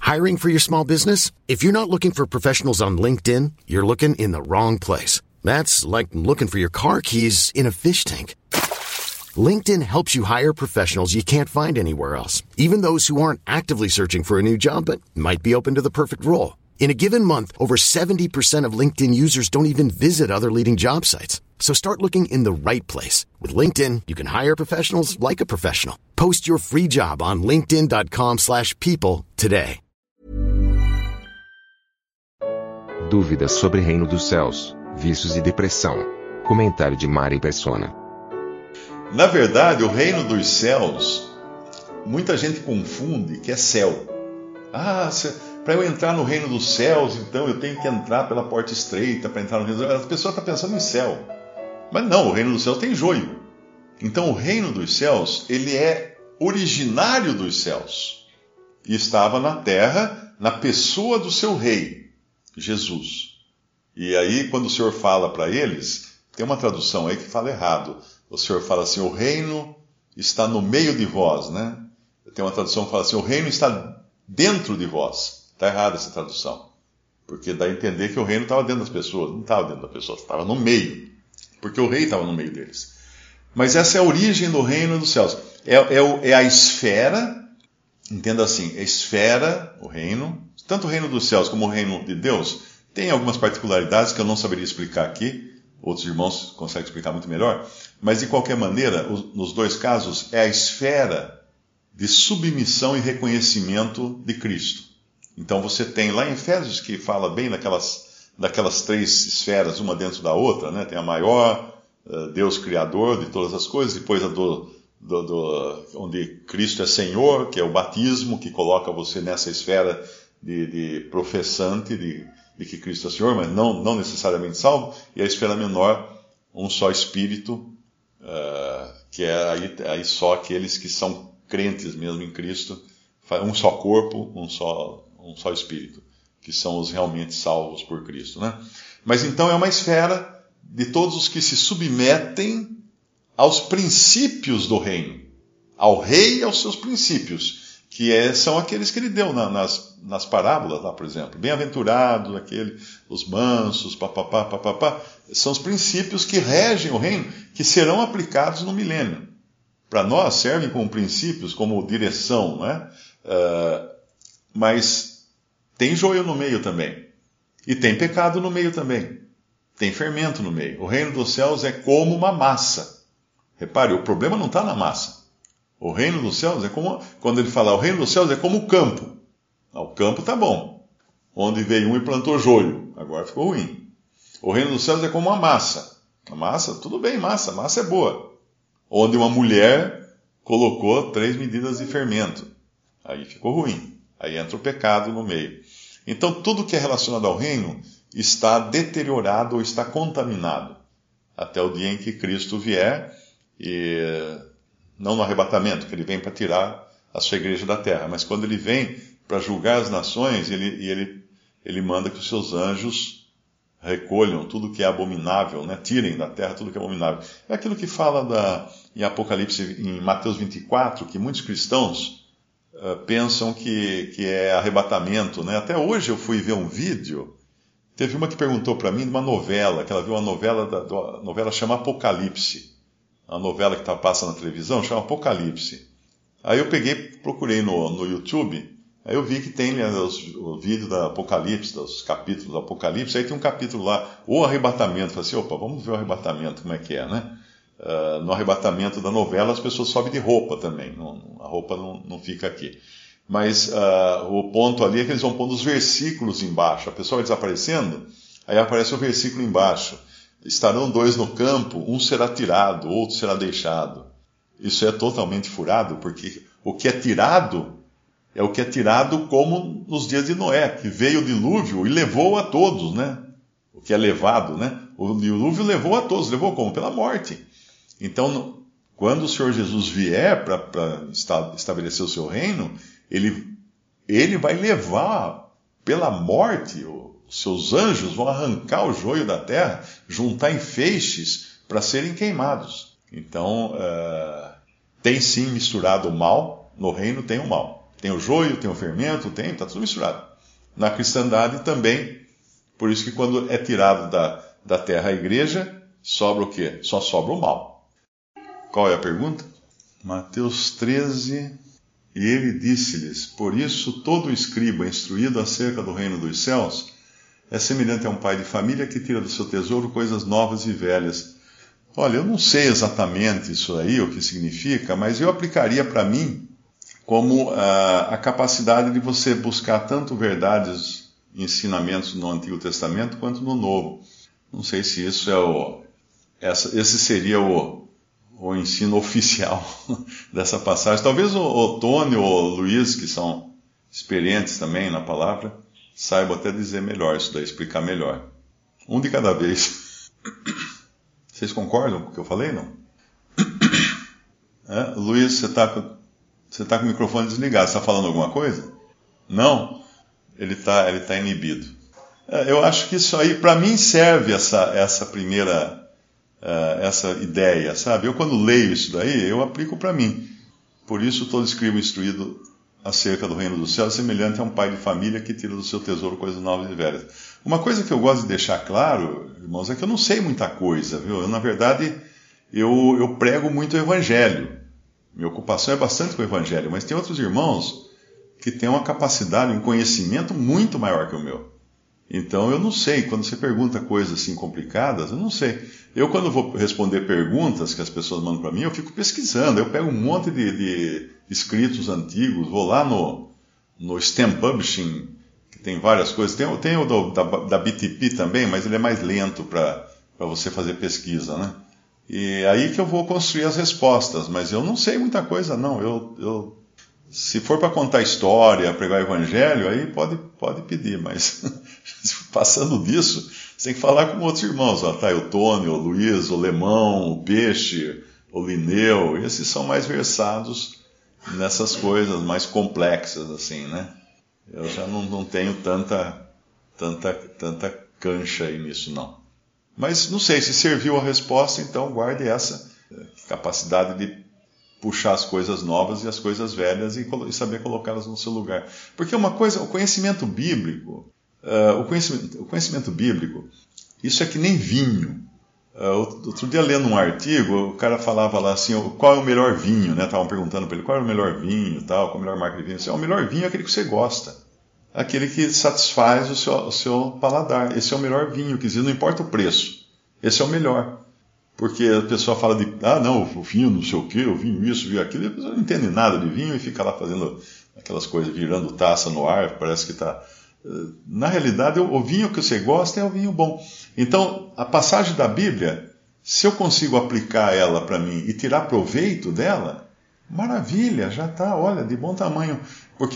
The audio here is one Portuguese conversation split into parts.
Hiring for your small business? If you're not looking for professionals on LinkedIn, you're looking in the wrong place. That's like looking for your car keys in a fish tank. LinkedIn helps you hire professionals you can't find anywhere else, even those who aren't actively searching for a new job but might be open to the perfect role. In a given month, over 70% of LinkedIn users don't even visit other leading job sites. So start looking in the right place. With LinkedIn, you can hire professionals like a professional. Post your free job on linkedin.com/people today. Dúvidas sobre Reino dos Céus, vícios e depressão. Comentário de Mari Persona. Na verdade, o reino dos céus, muita gente confunde que é céu. Para eu entrar no reino dos céus, então eu tenho que entrar pela porta estreita para entrar no reino dos céus. A pessoa está pensando em céu. Mas não, o reino dos céus tem joio. Então o reino dos céus, ele é originário dos céus. E estava na terra, na pessoa do seu rei, Jesus. E aí, quando o Senhor fala para eles, tem uma tradução aí que fala errado. O Senhor fala assim, o reino está no meio de vós, né? Tem uma tradução que fala assim, o reino está dentro de vós. Está errada essa tradução. Porque dá a entender que o reino estava dentro das pessoas. Não estava dentro das pessoas, estava no meio. Porque o rei estava no meio deles. Mas essa é a origem do reino dos céus. É a esfera, entenda assim, a esfera, o reino, tanto o reino dos céus como o reino de Deus, tem algumas particularidades que eu não saberia explicar aqui. Outros irmãos conseguem explicar muito melhor. Mas, de qualquer maneira, nos dois casos, é a esfera de submissão e reconhecimento de Cristo. Então, você tem lá em Efésios, que fala bem daquelas três esferas, uma dentro da outra, né? Tem a maior, Deus Criador de todas as coisas, depois onde Cristo é Senhor, que é o batismo, que coloca você nessa esfera de professante de que Cristo é Senhor, mas não necessariamente salvo, e a esfera menor, um só Espírito, que é aí só aqueles que são crentes mesmo em Cristo, um só corpo, um só Espírito, que são os realmente salvos por Cristo, né? Mas então é uma esfera de todos os que se submetem aos princípios do reino, ao rei e aos seus princípios, que são aqueles que ele deu nas parábolas, lá, por exemplo. Bem-aventurados, os mansos, papapá, são os princípios que regem o reino, que serão aplicados no milênio. Para nós, servem como princípios, como direção, né? Mas tem joio no meio também. E tem pecado no meio também. Tem fermento no meio. O reino dos céus é como uma massa. Repare, o problema não está na massa. O reino dos céus é como, quando ele fala, o reino dos céus é como o campo. O campo está bom. Onde veio um e plantou joio. Agora ficou ruim. O reino dos céus é como uma massa. A massa, tudo bem, massa é boa. Onde uma mulher colocou 3 medidas de fermento. Aí ficou ruim. Aí entra o pecado no meio. Então, tudo que é relacionado ao reino está deteriorado ou está contaminado. Até o dia em que Cristo vier, e não no arrebatamento, que ele vem para tirar a sua igreja da terra, mas quando ele vem para julgar as nações, ele manda que os seus anjos recolham tudo que é abominável, né? Tirem da terra tudo que é abominável. É aquilo que fala em Apocalipse, em Mateus 24, que muitos cristãos pensam que é arrebatamento, né? Até hoje eu fui ver um vídeo, teve uma que perguntou para mim de uma novela, que ela viu uma novela, a novela chama Apocalipse, a novela que passa na televisão chama Apocalipse. Aí eu procurei no YouTube, aí eu vi que tem o vídeo da Apocalipse, dos capítulos do Apocalipse, aí tem um capítulo lá, o arrebatamento. Falei assim, opa, vamos ver o arrebatamento, como é que é, né? No arrebatamento da novela, as pessoas sobem de roupa também, a roupa não fica aqui. Mas o ponto ali é que eles vão pondo os versículos embaixo, a pessoa vai desaparecendo, aí aparece o versículo embaixo. Estarão 2 no campo, um será tirado, outro será deixado. Isso é totalmente furado, porque o que é tirado é o que é tirado como nos dias de Noé, que veio o dilúvio e levou a todos, né? O que é levado, né? O dilúvio levou a todos, levou como? Pela morte. Então, quando o Senhor Jesus vier para estabelecer o seu reino, ele vai levar pela morte, os seus anjos vão arrancar o joio da terra, juntar em feixes para serem queimados. Então, tem sim misturado o mal, no reino tem o mal. Tem o joio, tem o fermento, está tudo misturado. Na cristandade também, por isso que quando é tirado da terra a igreja, sobra o quê? Só sobra o mal. Qual é a pergunta? Mateus 13, e ele disse-lhes: por isso todo escriba instruído acerca do reino dos céus é semelhante a um pai de família que tira do seu tesouro coisas novas e velhas. Olha, eu não sei exatamente isso aí, o que significa, mas eu aplicaria para mim como a capacidade de você buscar tanto verdades e ensinamentos no Antigo Testamento quanto no Novo. Não sei se isso esse seria o ensino oficial dessa passagem. Talvez o Tony ou o Luiz, que são experientes também na palavra, saibam até dizer melhor isso daí, explicar melhor. Um de cada vez. Vocês concordam com o que eu falei, não? Luiz, você está com o microfone desligado. Você está falando alguma coisa? Não? Ele tá inibido. Eu acho que isso aí, para mim, serve essa primeira essa ideia, sabe? Eu, quando leio isso daí, eu aplico para mim. Por isso, todo escriba instruído acerca do reino dos céus é semelhante a um pai de família que tira do seu tesouro coisas novas e velhas. Uma coisa que eu gosto de deixar claro, irmãos, é que eu não sei muita coisa, viu? Na verdade, eu prego muito o evangelho. Minha ocupação é bastante com o evangelho, mas tem outros irmãos que têm uma capacidade, um conhecimento muito maior que o meu. Então, eu não sei. Quando você pergunta coisas assim complicadas, eu não sei. Eu, quando vou responder perguntas que as pessoas mandam para mim, eu fico pesquisando. Eu pego um monte de escritos antigos, vou lá no STEM Publishing, que tem várias coisas. Tem o da BTP também, mas ele é mais lento para você fazer pesquisa, né? E aí que eu vou construir as respostas. Mas eu não sei muita coisa, não. Se for para contar história, pregar o evangelho, aí pode pedir, mas passando disso, você tem que falar com outros irmãos. Tá aí o Tony, o Luiz, o Lemão, o Peixe, o Lineu, esses são mais versados nessas coisas mais complexas, assim, né? Eu já não tenho tanta cancha aí nisso, não. Mas não sei, se serviu a resposta, então guarde essa capacidade de puxar as coisas novas e as coisas velhas e saber colocá-las no seu lugar. Porque uma coisa, o conhecimento bíblico, isso é que nem vinho. Outro dia, lendo um artigo, o cara falava lá assim, qual é o melhor vinho, né? Estavam perguntando para ele qual é o melhor vinho, tal, qual é a melhor marca de vinho. O melhor vinho é aquele que você gosta, aquele que satisfaz o seu paladar. Esse é o melhor vinho, quer dizer, não importa o preço, esse é o melhor. Porque a pessoa fala o vinho não sei o quê, o vinho isso, o vinho aquilo, e a pessoa não entende nada de vinho e fica lá fazendo aquelas coisas, virando taça no ar, parece que está... Na realidade, o vinho que você gosta é o vinho bom. Então, a passagem da Bíblia, se eu consigo aplicar ela para mim e tirar proveito dela, maravilha, já está, olha, de bom tamanho. Porque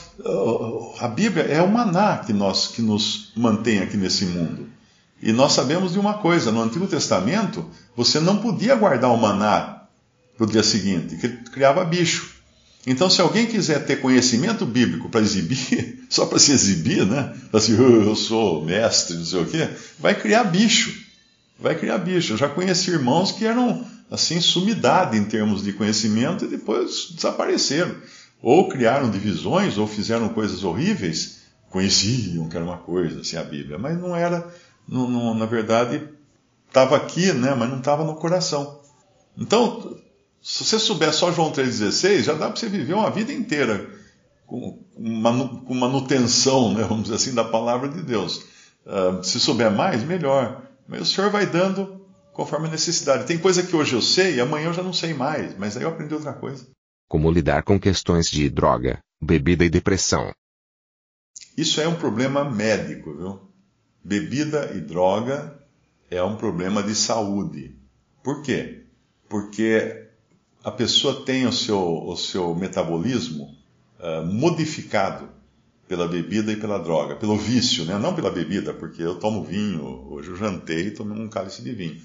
a Bíblia é o maná que nos mantém aqui nesse mundo. E nós sabemos de uma coisa, no Antigo Testamento, você não podia guardar o maná para o dia seguinte, que criava bicho. Então, se alguém quiser ter conhecimento bíblico para exibir, só para se exibir, né? Assim, eu sou mestre, não sei o quê, vai criar bicho. Eu já conheci irmãos que eram, assim, sumidade em termos de conhecimento e depois desapareceram. Ou criaram divisões, ou fizeram coisas horríveis, conheciam que era uma coisa, assim, a Bíblia, mas não era... na verdade, estava aqui, né, mas não estava no coração. Então, se você souber só João 3,16, já dá para você viver uma vida inteira com manutenção, né, vamos dizer assim, da palavra de Deus. Se souber mais, melhor. Mas o Senhor vai dando conforme a necessidade. Tem coisa que hoje eu sei e amanhã eu já não sei mais, mas aí eu aprendi outra coisa. Como lidar com questões de droga, bebida e depressão? Isso é um problema médico, viu? Bebida e droga é um problema de saúde. Por quê? Porque a pessoa tem o seu metabolismo modificado pela bebida e pela droga, pelo vício, né? Não pela bebida, porque eu tomo vinho, hoje eu jantei e tomei um cálice de vinho.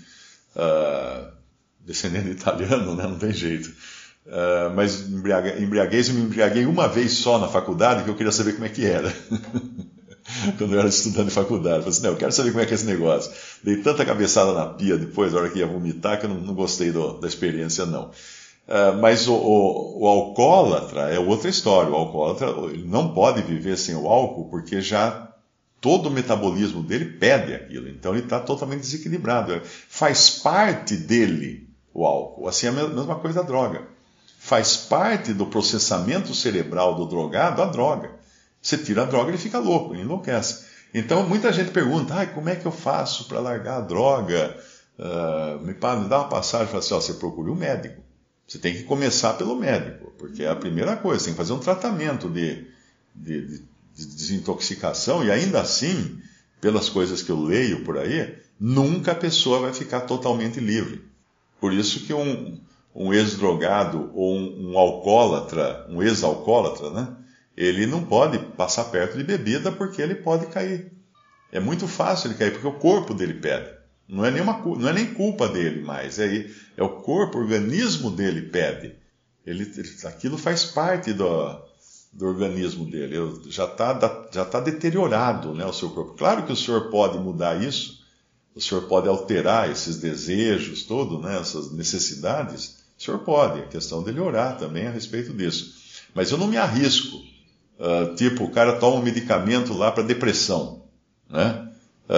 Descendendo italiano, né? Não tem jeito. Mas embriaguez, eu me embriaguei uma vez só na faculdade, que eu queria saber como é que era. Quando eu era estudante de faculdade, eu falei assim, eu quero saber como é que é esse negócio. Dei tanta cabeçada na pia depois, na hora que ia vomitar, que eu não gostei da experiência, não. Mas o alcoólatra é outra história. O alcoólatra ele não pode viver sem o álcool, porque já todo o metabolismo dele pede aquilo. Então ele está totalmente desequilibrado. Faz parte dele o álcool. Assim é a mesma coisa da droga. Faz parte do processamento cerebral do drogado a droga. Você tira a droga, ele fica louco, ele enlouquece. Então muita gente pergunta, como é que eu faço para largar a droga? Me dá uma passagem, fala assim, você procure um médico. Você tem que começar pelo médico, porque é a primeira coisa, você tem que fazer um tratamento de desintoxicação, e ainda assim, pelas coisas que eu leio por aí, nunca a pessoa vai ficar totalmente livre. Por isso que um ex-drogado ou um alcoólatra, um ex-alcoólatra, né? Ele não pode passar perto de bebida porque ele pode cair. É muito fácil ele cair, porque o corpo dele pede. Não é nem culpa dele mais, é o corpo, o organismo dele pede. Aquilo faz parte do organismo dele, já está deteriorado, né, o seu corpo. Claro que o senhor pode mudar isso, o senhor pode alterar esses desejos, né, essas necessidades, o senhor pode, é questão dele orar também a respeito disso. Mas eu não me arrisco, tipo, o cara toma um medicamento lá para depressão, né?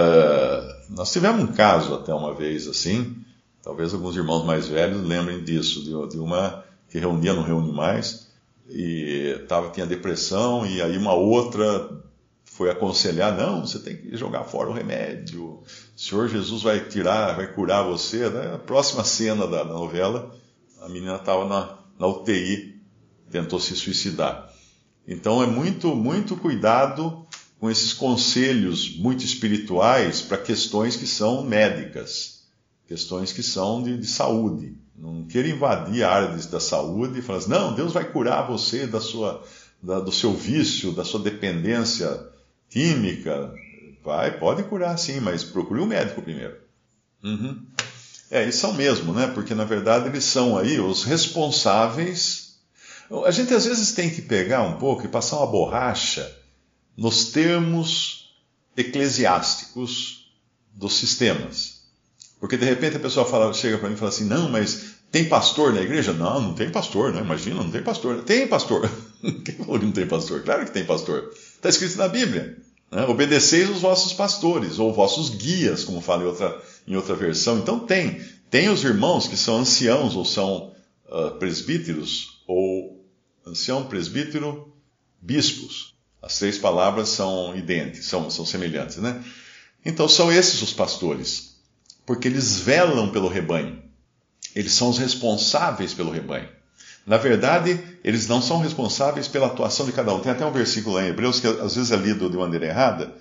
Nós tivemos um caso até uma vez assim, talvez alguns irmãos mais velhos lembrem disso, de uma que reunia, não reúne mais, e tinha depressão, e aí uma outra foi aconselhar, não, você tem que jogar fora o remédio, o Senhor Jesus vai curar você, né? A próxima cena da novela, a menina estava na UTI, tentou se suicidar. Então é muito, muito cuidado com esses conselhos muito espirituais para questões que são médicas, questões que são de saúde. Não queira invadir a área da saúde e falar assim, não, Deus vai curar você do seu vício, da sua dependência química. Pode curar sim, mas procure um médico primeiro. Uhum. E são mesmo, né? Porque na verdade eles são aí os responsáveis. A gente às vezes tem que pegar um pouco e passar uma borracha nos termos eclesiásticos dos sistemas. Porque de repente a pessoa chega para mim e fala assim, não, mas tem pastor na igreja? Não, não tem pastor, né? Imagina, não tem pastor. Tem pastor. Quem falou que não tem pastor? Claro que tem pastor. Está escrito na Bíblia. Né? Obedeceis os vossos pastores, ou vossos guias, como fala em outra versão. Então tem os irmãos que são anciãos, ou são presbíteros, ou ancião, presbítero, bispos. As três palavras são idênticas, são semelhantes, né? Então são esses os pastores, porque eles velam pelo rebanho. Eles são os responsáveis pelo rebanho. Na verdade, eles não são responsáveis pela atuação de cada um. Tem até um versículo lá em Hebreus que às vezes é lido de maneira errada.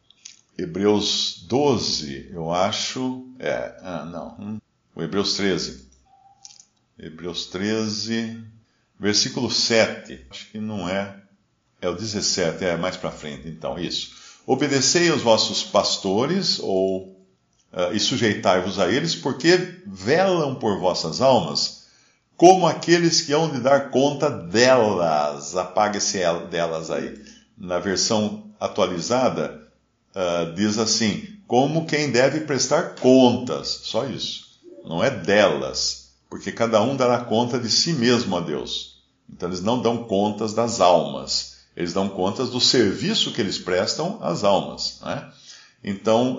Hebreus 12, eu acho. O Hebreus 13. Hebreus 13, versículo 7. Acho que não é. É o 17, mais para frente, então, isso. Obedecei aos vossos pastores, e sujeitai-vos a eles, porque velam por vossas almas, como aqueles que hão de dar conta delas. Apaga esse delas aí. Na versão atualizada, diz assim, como quem deve prestar contas. Só isso. Não é delas, porque cada um dará conta de si mesmo a Deus. Então eles não dão contas das almas. Eles dão contas do serviço que eles prestam às almas. Né? Então,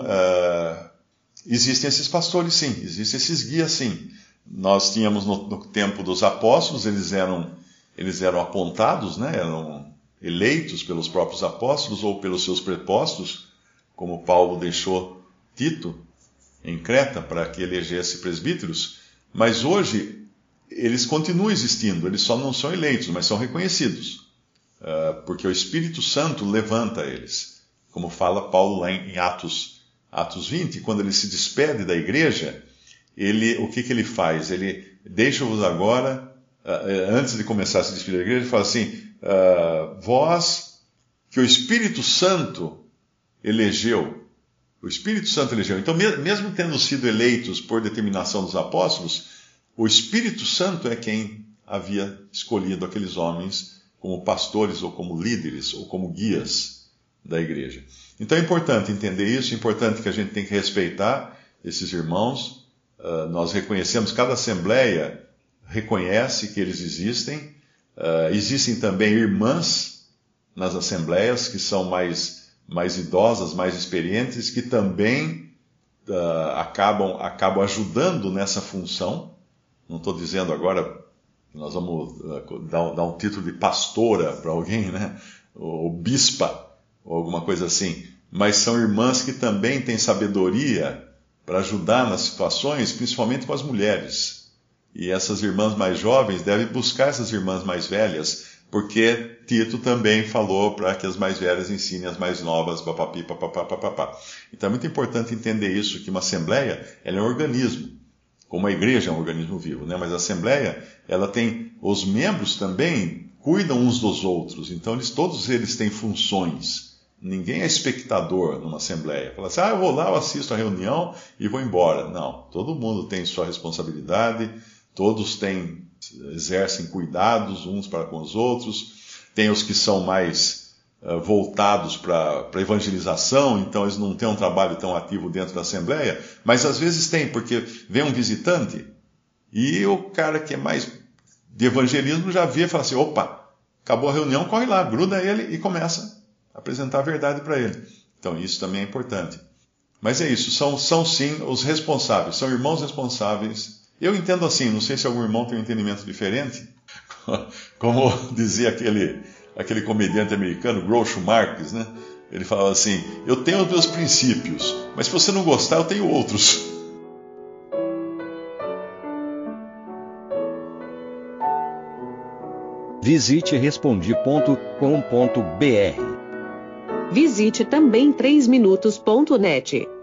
existem esses pastores, sim. Existem esses guias, sim. Nós tínhamos no tempo dos apóstolos, eles eram apontados, né? Eram eleitos pelos próprios apóstolos ou pelos seus prepostos, como Paulo deixou Tito em Creta para que elegesse presbíteros. Mas hoje, eles continuam existindo. Eles só não são eleitos, mas são reconhecidos. Porque o Espírito Santo levanta eles. Como fala Paulo lá em Atos 20, quando ele se despede da igreja, o que ele faz? Ele deixa-vos agora, antes de começar a se despedir da igreja, ele fala assim, vós que o Espírito Santo elegeu. O Espírito Santo elegeu. Então, mesmo tendo sido eleitos por determinação dos apóstolos, o Espírito Santo é quem havia escolhido aqueles homens como pastores, ou como líderes, ou como guias da igreja. Então é importante entender isso, é importante que a gente tem que respeitar esses irmãos. Nós reconhecemos, cada assembleia reconhece que eles existem. Existem também irmãs nas assembleias que são mais idosas, mais experientes, que também acabam ajudando nessa função. Não estou dizendo agora que nós vamos dar um título de pastora para alguém, né? Ou bispa, ou alguma coisa assim. Mas são irmãs que também têm sabedoria para ajudar nas situações, principalmente com as mulheres. E essas irmãs mais jovens devem buscar essas irmãs mais velhas, porque Tito também falou para que as mais velhas ensinem as mais novas, papapi, papapá. Então é muito importante entender isso, que uma assembleia ela é um organismo, como a igreja é um organismo vivo, né? Mas a assembleia, ela tem, os membros também cuidam uns dos outros, então todos eles têm funções. Ninguém é espectador numa assembleia. Fala assim, eu vou lá, eu assisto a reunião e vou embora. Não, todo mundo tem sua responsabilidade, todos exercem cuidados uns para com os outros. Tem os que são mais voltados para evangelização, então eles não têm um trabalho tão ativo dentro da assembleia, mas às vezes tem, porque vem um visitante e o cara que é mais de evangelismo já vê e fala assim, opa, acabou a reunião, corre lá, gruda ele e começa a apresentar a verdade para ele. Então isso também é importante. Mas é isso, são sim os responsáveis, são irmãos responsáveis. Eu entendo assim, não sei se algum irmão tem um entendimento diferente, como dizia aquele comediante americano, Groucho Marx, né? Ele falava assim, eu tenho os meus princípios, mas se você não gostar, eu tenho outros. Visite Respondi.com.br. Visite também 3minutos.net.